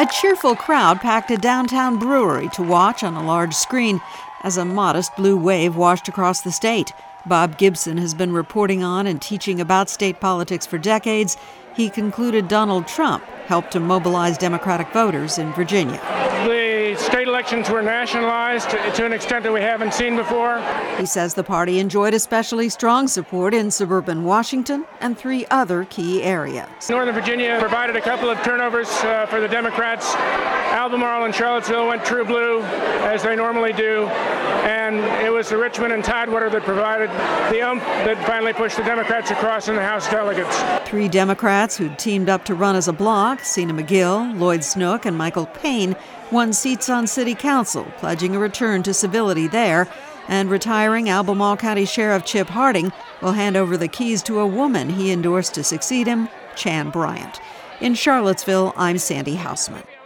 A cheerful crowd packed a downtown brewery to watch on a large screen as a modest blue wave washed across the state. Bob Gibson has been reporting on and teaching about state politics for decades. He concluded Donald Trump helped to mobilize Democratic voters in Virginia. The state elections were nationalized to an extent that we haven't seen before. He says the party enjoyed especially strong support in suburban Washington and 3 other key areas. Northern Virginia provided a couple of turnovers for the Democrats. Albemarle and Charlottesville went true blue, as they normally do. And it was the Richmond and Tidewater that provided the oomph that finally pushed the Democrats across in the House delegates. 3 Democrats who'd teamed up to run as a bloc, Sena McGill, Lloyd Snook, and Michael Payne, won seats on city council, pledging a return to civility there. And retiring Albemarle County Sheriff Chip Harding will hand over the keys to a woman he endorsed to succeed him, Chan Bryant. In Charlottesville, I'm Sandy Hausman.